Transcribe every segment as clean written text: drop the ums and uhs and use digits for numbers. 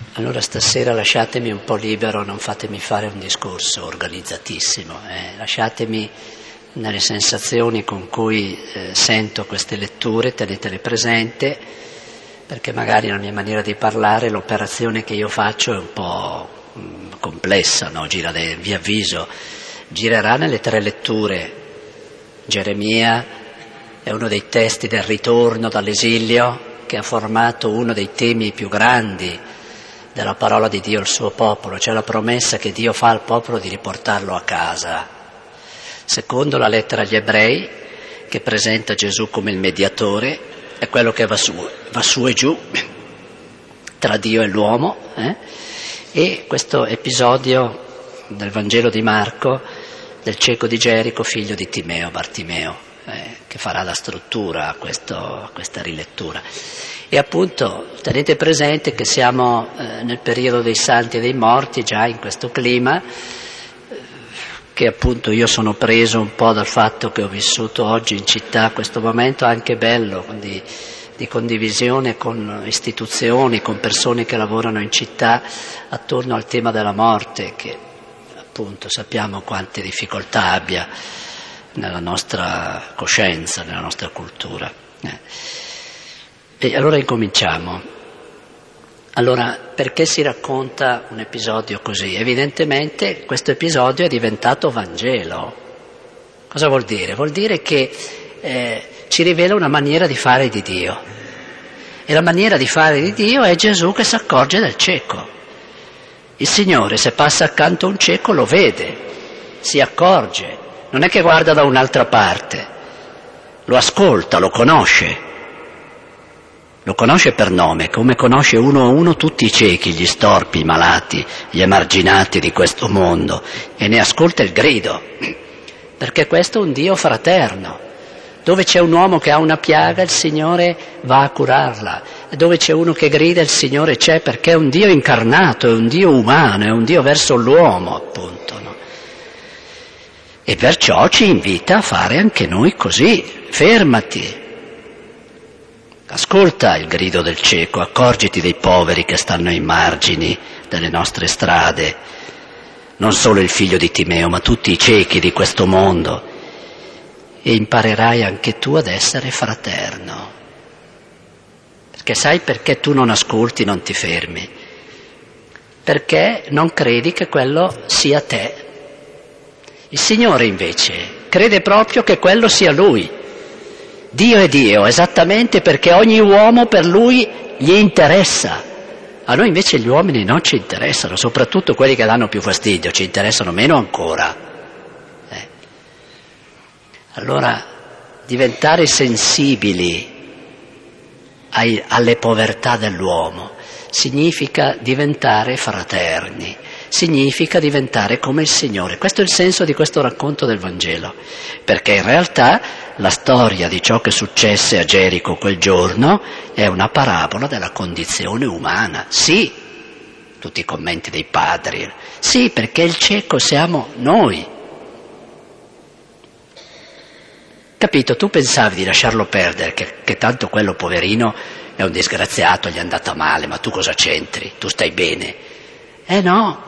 Allora stasera lasciatemi un po' libero, non fatemi fare un discorso organizzatissimo, lasciatemi nelle sensazioni con cui sento queste letture, tenetele presente, perché magari nella mia maniera di parlare l'operazione che io faccio è un po' complessa, no? Vi avviso, girerà nelle 3 letture. Geremia è uno dei testi del ritorno dall'esilio che ha formato uno dei temi più grandi della parola di Dio al suo popolo, cioè la promessa che Dio fa al popolo di riportarlo a casa. Secondo la lettera agli Ebrei, che presenta Gesù come il mediatore, è quello che va su e giù tra Dio e l'uomo, e questo episodio del Vangelo di Marco del cieco di Gerico, figlio di Timeo, Bartimeo, che farà la struttura a questa rilettura. E appunto tenete presente che siamo nel periodo dei santi e dei morti, già in questo clima, che appunto io sono preso un po' dal fatto che ho vissuto oggi in città questo momento anche bello di condivisione con istituzioni, con persone che lavorano in città attorno al tema della morte, che appunto sappiamo quante difficoltà abbia nella nostra coscienza, nella nostra cultura. E allora incominciamo. Allora, perché si racconta un episodio così? Evidentemente questo episodio è diventato Vangelo. Cosa vuol dire? Vuol dire che ci rivela una maniera di fare di Dio. E la maniera di fare di Dio è Gesù che si accorge del cieco. Il Signore, se passa accanto a un cieco, lo vede, si accorge. Non è che guarda da un'altra parte, lo ascolta, lo conosce. Lo conosce per nome, come conosce uno a uno tutti i ciechi, gli storpi, i malati, gli emarginati di questo mondo, e ne ascolta il grido, perché questo è un Dio fraterno. Dove c'è un uomo che ha una piaga, il Signore va a curarla. E dove c'è uno che grida, il Signore c'è, perché è un Dio incarnato, è un Dio umano, è un Dio verso l'uomo, appunto, no? E perciò ci invita a fare anche noi così. Fermati. Ascolta il grido del cieco, accorgiti dei poveri che stanno ai margini delle nostre strade, non solo il figlio di Timeo, ma tutti i ciechi di questo mondo, e imparerai anche tu ad essere fraterno. Perché sai perché tu non ascolti, non ti fermi? Perché non credi che quello sia te. Il Signore invece crede proprio che quello sia Lui. Dio è Dio, esattamente perché ogni uomo per Lui gli interessa. A noi invece gli uomini non ci interessano, soprattutto quelli che danno più fastidio, ci interessano meno ancora. Allora, diventare sensibili alle povertà dell'uomo significa diventare fraterni, significa diventare come il Signore. Questo è il senso di questo racconto del Vangelo, perché in realtà la storia di ciò che successe a Gerico quel giorno è una parabola della condizione umana. Sì, tutti i commenti dei padri, sì, perché il cieco siamo noi. Capito? Tu pensavi di lasciarlo perdere, che tanto quello poverino è un disgraziato, gli è andata male, ma tu cosa c'entri? Tu stai bene? No.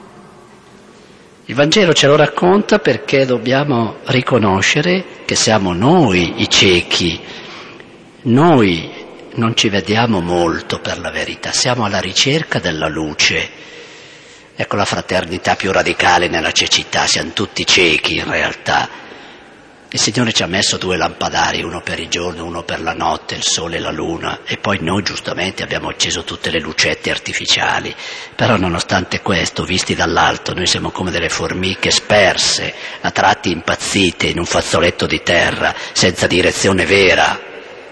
Il Vangelo ce lo racconta perché dobbiamo riconoscere che siamo noi i ciechi. Noi non ci vediamo molto per la verità, siamo alla ricerca della luce. Ecco la fraternità più radicale nella cecità, siamo tutti ciechi in realtà. Il Signore ci ha messo 2 lampadari, uno per il giorno, uno per la notte, il sole e la luna, e poi noi giustamente abbiamo acceso tutte le lucette artificiali. Però nonostante questo, visti dall'alto, noi siamo come delle formiche sperse, a tratti impazzite in un fazzoletto di terra, senza direzione vera.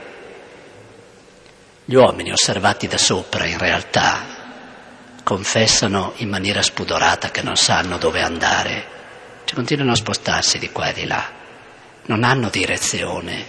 Gli uomini osservati da sopra, in realtà, confessano in maniera spudorata che non sanno dove andare, cioè continuano a spostarsi di qua e di là. Non hanno direzione.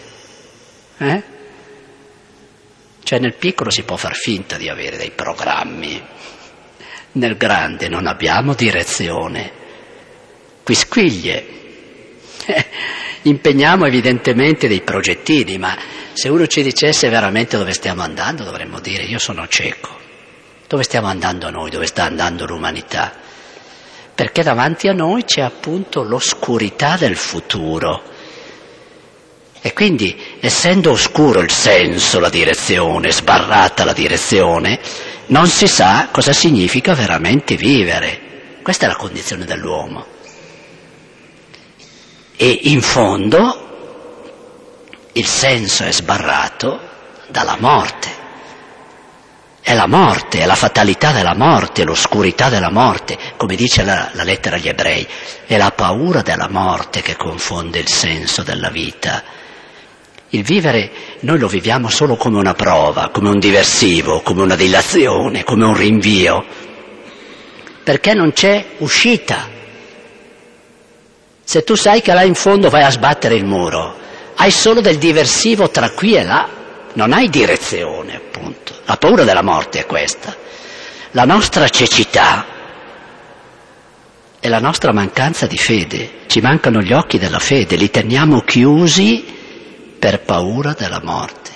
Cioè nel piccolo si può far finta di avere dei programmi, nel grande non abbiamo direzione. Quisquiglie. Impegniamo evidentemente dei progettini, ma se uno ci dicesse veramente dove stiamo andando dovremmo dire io sono cieco. Dove stiamo andando noi? Dove sta andando l'umanità? Perché davanti a noi c'è appunto l'oscurità del futuro. E quindi, essendo oscuro il senso, la direzione, sbarrata la direzione, non si sa cosa significa veramente vivere. Questa è la condizione dell'uomo. E in fondo il senso è sbarrato dalla morte. È la morte, è la fatalità della morte, l'oscurità della morte, come dice la lettera agli Ebrei. È la paura della morte che confonde il senso della vita. Il vivere noi lo viviamo solo come una prova, come un diversivo, come una dilazione, come un rinvio, perché non c'è uscita. Se tu sai che là in fondo vai a sbattere il muro, hai solo del diversivo tra qui e là, non hai direzione, appunto. La paura della morte è questa. La nostra cecità è la nostra mancanza di fede. Ci mancano gli occhi della fede, li teniamo chiusi per paura della morte.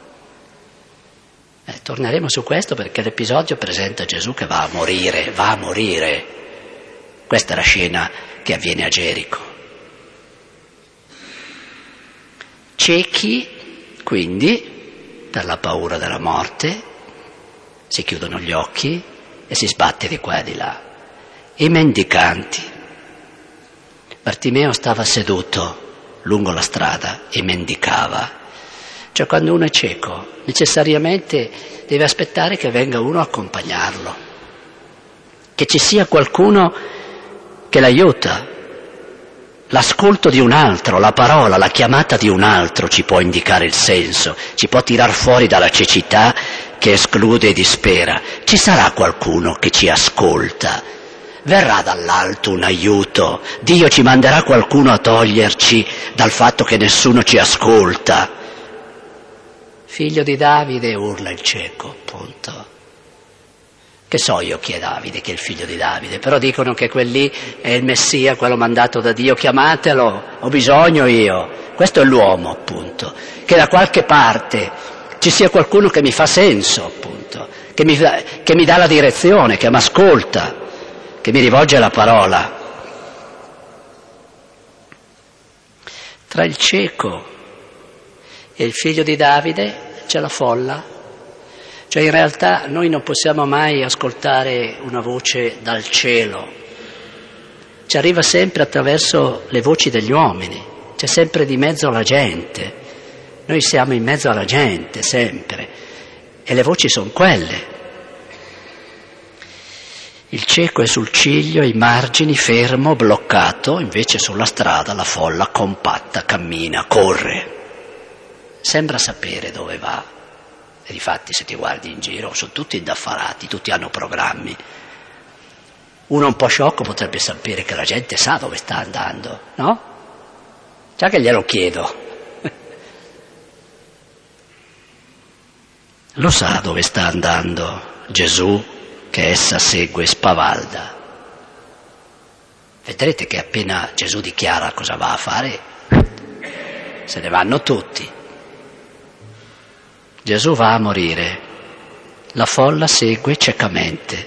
Torneremo su questo perché l'episodio presenta Gesù che va a morire. Questa è la scena che avviene a Gerico. Ciechi, quindi, per la paura della morte, si chiudono gli occhi e si sbatte di qua e di là. I mendicanti. Bartimeo stava seduto lungo la strada e mendicava. Cioè quando uno è cieco, necessariamente deve aspettare che venga uno a accompagnarlo, che ci sia qualcuno che l'aiuta. L'ascolto di un altro, la parola, la chiamata di un altro ci può indicare il senso, ci può tirar fuori dalla cecità che esclude e dispera. Ci sarà qualcuno che ci ascolta, verrà dall'alto un aiuto, Dio ci manderà qualcuno a toglierci dal fatto che nessuno ci ascolta. Figlio di Davide, urla il cieco, appunto. Che so io chi è Davide, chi è il figlio di Davide, però dicono che quel lì è il Messia, quello mandato da Dio, chiamatelo, ho bisogno io. Questo è l'uomo, appunto, che da qualche parte ci sia qualcuno che mi fa senso, appunto, che mi dà la direzione, che mi ascolta, che mi rivolge la parola. Tra il cieco e il figlio di Davide c'è la folla. Cioè in realtà noi non possiamo mai ascoltare una voce dal cielo, ci arriva sempre attraverso le voci degli uomini, c'è sempre di mezzo la gente, noi siamo in mezzo alla gente sempre e le voci sono quelle. Il cieco è sul ciglio, ai margini, fermo, bloccato, invece sulla strada la folla compatta, cammina, corre, sembra sapere dove va. E difatti se ti guardi in giro sono tutti indaffarati, tutti hanno programmi. Uno un po' sciocco potrebbe sapere che la gente sa dove sta andando, no? Già che glielo chiedo. Lo sa dove sta andando Gesù, che essa segue spavalda. Vedrete che appena Gesù dichiara cosa va a fare, se ne vanno tutti. Gesù va a morire, la folla segue ciecamente.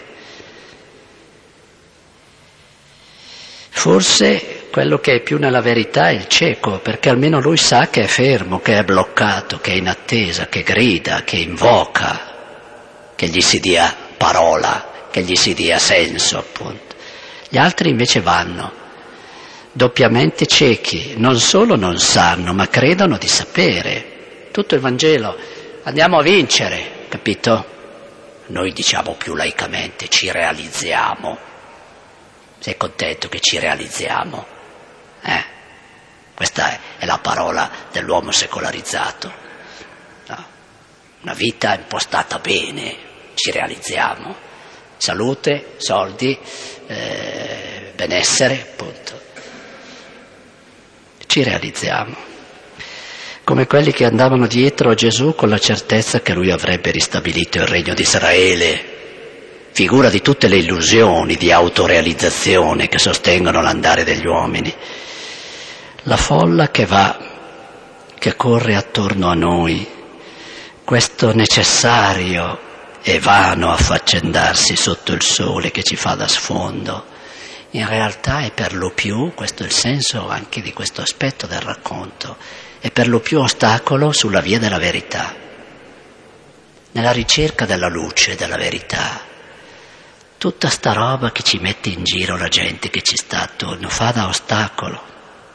Forse quello che è più nella verità è il cieco, perché almeno lui sa che è fermo, che è bloccato, che è in attesa, che grida, che invoca, che gli si dia parola, che gli si dia senso, appunto. Gli altri invece vanno, doppiamente ciechi, non solo non sanno, ma credono di sapere. Tutto il Vangelo. Andiamo a vincere, capito? Noi diciamo più laicamente, ci realizziamo. Sei contento che ci realizziamo? Questa è la parola dell'uomo secolarizzato. No? Una vita impostata bene, ci realizziamo. Salute, soldi, benessere, appunto. Ci realizziamo. Come quelli che andavano dietro a Gesù con la certezza che lui avrebbe ristabilito il regno di Israele, figura di tutte le illusioni di autorealizzazione che sostengono l'andare degli uomini. La folla che va, che corre attorno a noi, questo necessario è vano affaccendarsi sotto il sole che ci fa da sfondo. In realtà è per lo più, questo è il senso anche di questo aspetto del racconto, è per lo più ostacolo sulla via della verità, nella ricerca della luce, della verità. Tutta sta roba che ci mette in giro la gente che ci sta attorno fa da ostacolo.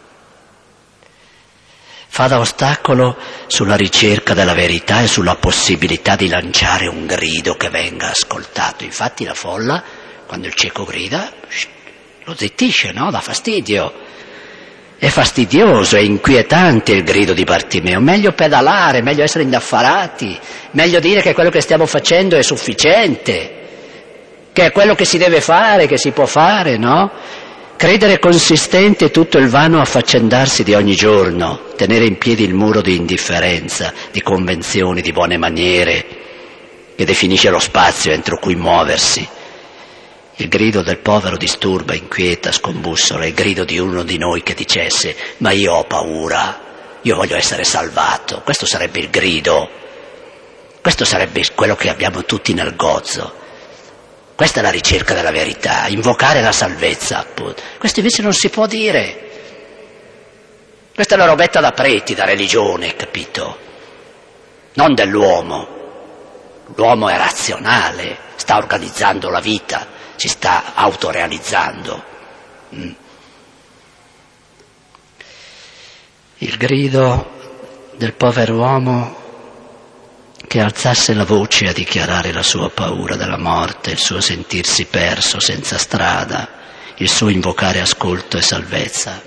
Fa da ostacolo sulla ricerca della verità e sulla possibilità di lanciare un grido che venga ascoltato. Infatti la folla, quando il cieco grida, lo zittisce, no? Dà fastidio. È fastidioso, è inquietante il grido di Bartimeo. Meglio pedalare, meglio essere indaffarati, meglio dire che quello che stiamo facendo è sufficiente, che è quello che si deve fare, che si può fare, no? Credere consistente è tutto il vano affaccendarsi di ogni giorno, tenere in piedi il muro di indifferenza, di convenzioni, di buone maniere, che definisce lo spazio entro cui muoversi. Il grido del povero disturba, inquieta, scombussola, il grido di uno di noi che dicesse: ma io ho paura, io voglio essere salvato. Questo sarebbe il grido, questo sarebbe quello che abbiamo tutti nel gozzo. Questa è la ricerca della verità, invocare la salvezza, appunto. Questo invece non si può dire. Questa è la robetta da preti, da religione, capito? Non dell'uomo. L'uomo è razionale, sta organizzando la vita, si sta autorealizzando. Il grido del povero uomo che alzasse la voce a dichiarare la sua paura della morte, il suo sentirsi perso, senza strada, il suo invocare ascolto e salvezza.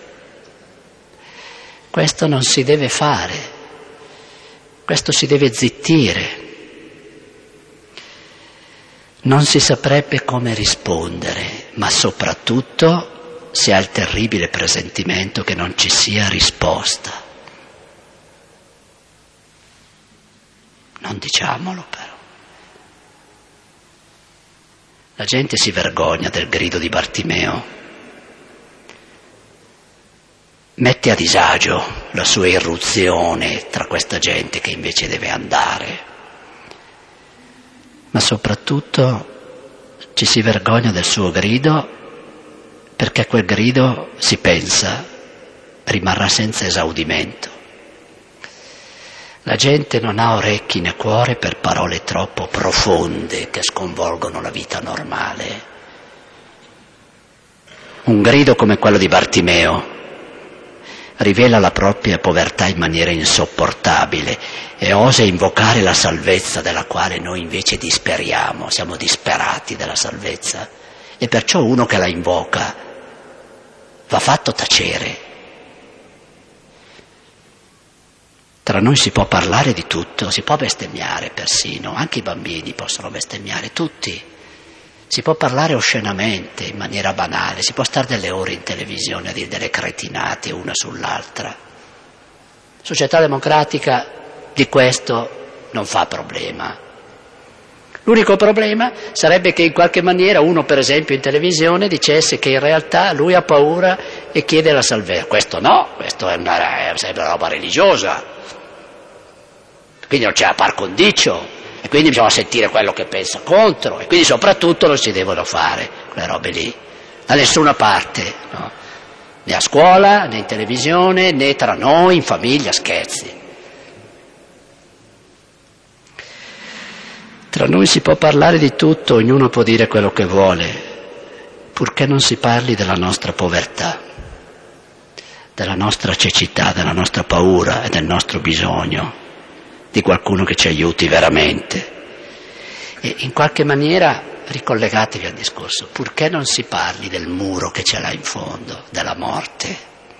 Questo non si deve fare, questo si deve zittire. Non si saprebbe come rispondere, ma soprattutto si ha il terribile presentimento che non ci sia risposta. Non diciamolo però. La gente si vergogna del grido di Bartimeo, mette a disagio la sua irruzione tra questa gente che invece deve andare, ma soprattutto ci si vergogna del suo grido perché quel grido, si pensa, rimarrà senza esaudimento. La gente non ha orecchi né cuore per parole troppo profonde che sconvolgono la vita normale. Un grido come quello di Bartimeo rivela la propria povertà in maniera insopportabile e osa invocare la salvezza della quale noi invece disperiamo, siamo disperati della salvezza, e perciò uno che la invoca va fatto tacere. Tra noi si può parlare di tutto, si può bestemmiare persino, anche i bambini possono bestemmiare, tutti. Si può parlare oscenamente, in maniera banale, si può stare delle ore in televisione a dire delle cretinate una sull'altra. Società democratica di questo non fa problema. L'unico problema sarebbe che in qualche maniera uno, per esempio, in televisione dicesse che in realtà lui ha paura e chiede la salvezza. Questo no, questo sarebbe una roba religiosa. Quindi non c'è la par condicio, e quindi bisogna sentire quello che pensa contro, e quindi soprattutto non si devono fare quelle robe lì, da nessuna parte, no? Né a scuola, né in televisione, né tra noi, in famiglia, scherzi. Tra noi si può parlare di tutto, ognuno può dire quello che vuole, purché non si parli della nostra povertà, della nostra cecità, della nostra paura e del nostro bisogno di qualcuno che ci aiuti veramente. E in qualche maniera ricollegatevi al discorso, purché non si parli del muro che c'è là in fondo, della morte.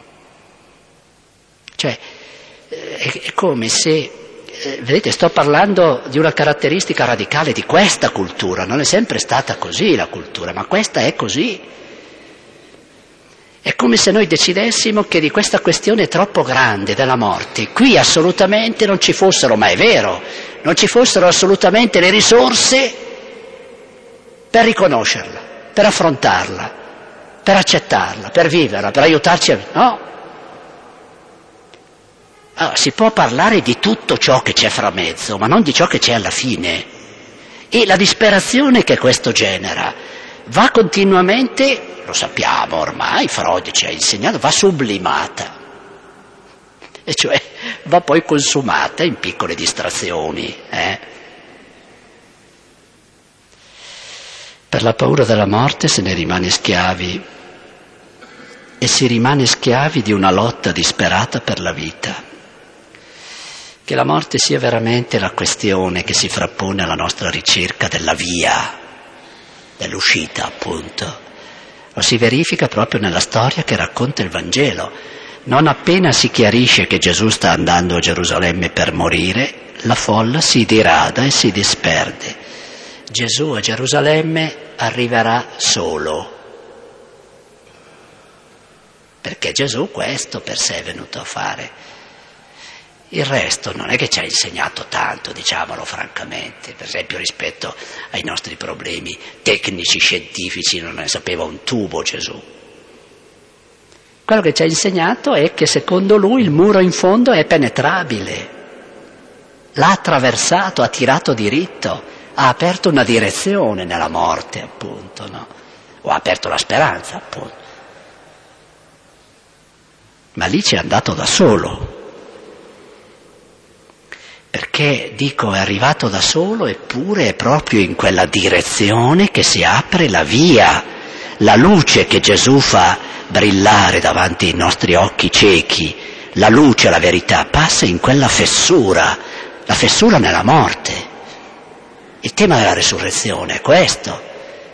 Cioè, è come se, vedete, sto parlando di una caratteristica radicale di questa cultura, non è sempre stata così la cultura, ma questa è così. È come se noi decidessimo che di questa questione troppo grande della morte qui assolutamente non ci fossero, ma è vero, non ci fossero assolutamente le risorse per riconoscerla, per affrontarla, per accettarla, per viverla, per aiutarci a... No. Allora, si può parlare di tutto ciò che c'è fra mezzo, ma non di ciò che c'è alla fine. E la disperazione che questo genera va continuamente, lo sappiamo ormai, Freud ci ha insegnato, va sublimata, e cioè va poi consumata in piccole distrazioni. Per la paura della morte se ne rimane schiavi, e si rimane schiavi di una lotta disperata per la vita. Che la morte sia veramente la questione che si frappone alla nostra ricerca della via, dell'uscita appunto, lo si verifica proprio nella storia che racconta il Vangelo. Non appena si chiarisce che Gesù sta andando a Gerusalemme per morire, la folla si dirada e si disperde. Gesù a Gerusalemme arriverà solo, perché Gesù questo per sé è venuto a fare. Il resto non è che ci ha insegnato tanto, diciamolo francamente, per esempio rispetto ai nostri problemi tecnici, scientifici, non ne sapeva un tubo Gesù. Quello che ci ha insegnato è che secondo lui il muro in fondo è penetrabile, l'ha attraversato, ha tirato diritto, ha aperto una direzione nella morte appunto, no? O ha aperto la speranza appunto. Ma lì ci è andato da solo. Perché, dico, è arrivato da solo, eppure è proprio in quella direzione che si apre la via, la luce che Gesù fa brillare davanti ai nostri occhi ciechi, la luce, la verità, passa in quella fessura, la fessura nella morte. Il tema della resurrezione è questo.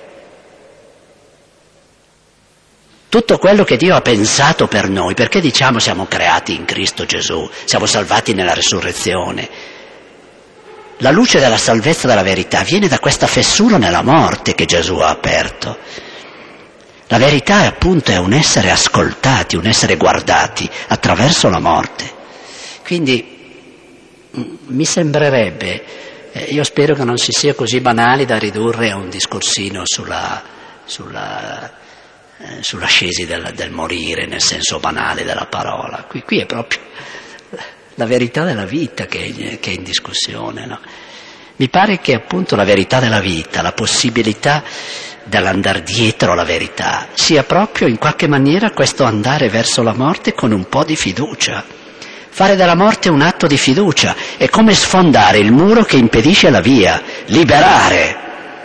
Tutto quello che Dio ha pensato per noi, perché diciamo siamo creati in Cristo Gesù, siamo salvati nella resurrezione. La luce della salvezza della verità viene da questa fessura nella morte che Gesù ha aperto. La verità appunto è un essere ascoltati, un essere guardati attraverso la morte. Quindi mi sembrerebbe, io spero che non si sia così banali da ridurre a un discorsino sulla scesi del morire nel senso banale della parola. Qui è proprio la verità della vita che è in discussione, no? Mi pare che appunto la verità della vita, la possibilità dell'andare dietro alla verità, sia proprio in qualche maniera questo andare verso la morte con un po' di fiducia. Fare della morte un atto di fiducia è come sfondare il muro che impedisce la via, liberare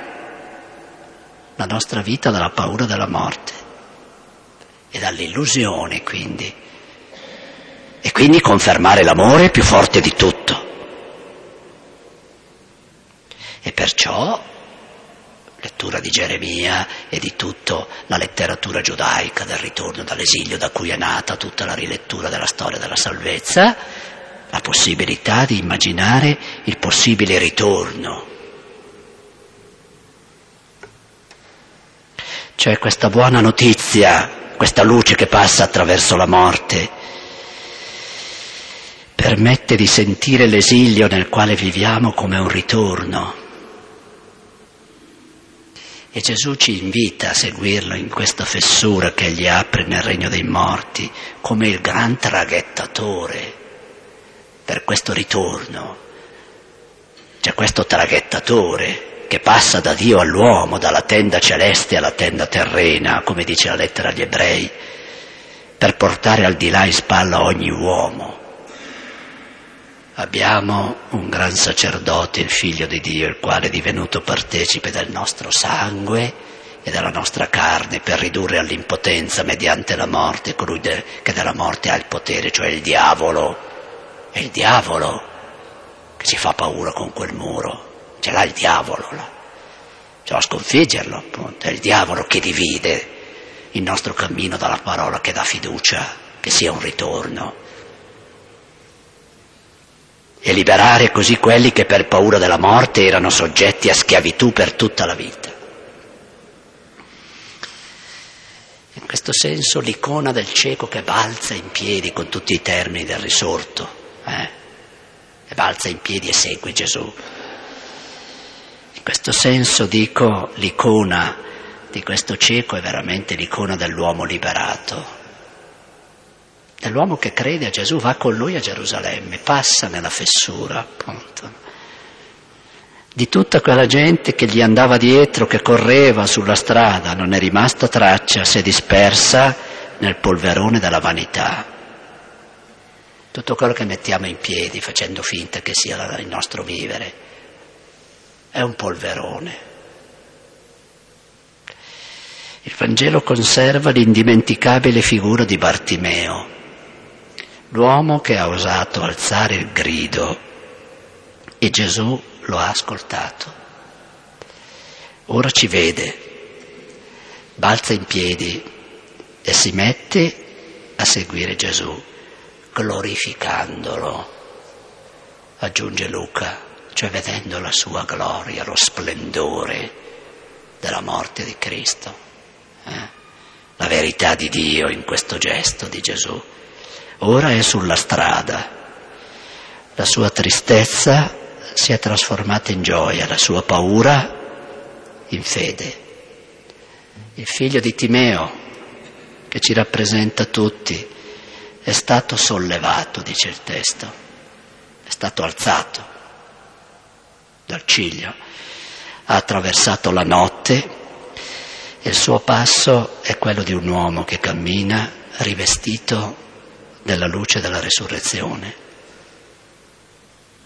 la nostra vita dalla paura della morte e dall'illusione, quindi. E quindi confermare l'amore più forte di tutto. E perciò lettura di Geremia e di tutta la letteratura giudaica del ritorno dall'esilio da cui è nata tutta la rilettura della storia della salvezza, la possibilità di immaginare il possibile ritorno. Cioè questa buona notizia, questa luce che passa attraverso la morte, permette di sentire l'esilio nel quale viviamo come un ritorno. E Gesù ci invita a seguirlo in questa fessura che egli apre nel regno dei morti, come il gran traghettatore per questo ritorno. C'è questo traghettatore che passa da Dio all'uomo, dalla tenda celeste alla tenda terrena, come dice la lettera agli Ebrei, per portare al di là in spalla ogni uomo. Abbiamo un gran sacerdote, il Figlio di Dio, il quale è divenuto partecipe del nostro sangue e della nostra carne per ridurre all'impotenza mediante la morte colui che della morte ha il potere, cioè il diavolo. È il diavolo che ci fa paura con quel muro, ce l'ha il diavolo là. Bisogna sconfiggerlo appunto, è il diavolo che divide il nostro cammino dalla parola che dà fiducia, che sia un ritorno. E liberare così quelli che per paura della morte erano soggetti a schiavitù per tutta la vita. In questo senso l'icona del cieco che balza in piedi con tutti i termini del risorto, e balza in piedi e segue Gesù. In questo senso dico l'icona di questo cieco è veramente l'icona dell'uomo liberato. Dell'uomo che crede a Gesù, va con lui a Gerusalemme, passa nella fessura, appunto. Di tutta quella gente che gli andava dietro, che correva sulla strada, non è rimasta traccia, si è dispersa nel polverone della vanità. Tutto quello che mettiamo in piedi facendo finta che sia il nostro vivere è un polverone. Il Vangelo conserva l'indimenticabile figura di Bartimeo, l'uomo che ha osato alzare il grido e Gesù lo ha ascoltato. Ora ci vede, balza in piedi e si mette a seguire Gesù, glorificandolo, aggiunge Luca, cioè vedendo la sua gloria, lo splendore della morte di Cristo, la verità di Dio in questo gesto di Gesù. Ora è sulla strada, la sua tristezza si è trasformata in gioia, la sua paura in fede. Il figlio di Timeo, che ci rappresenta tutti, è stato sollevato, dice il testo, è stato alzato dal ciglio, ha attraversato la notte e il suo passo è quello di un uomo che cammina rivestito della luce della resurrezione.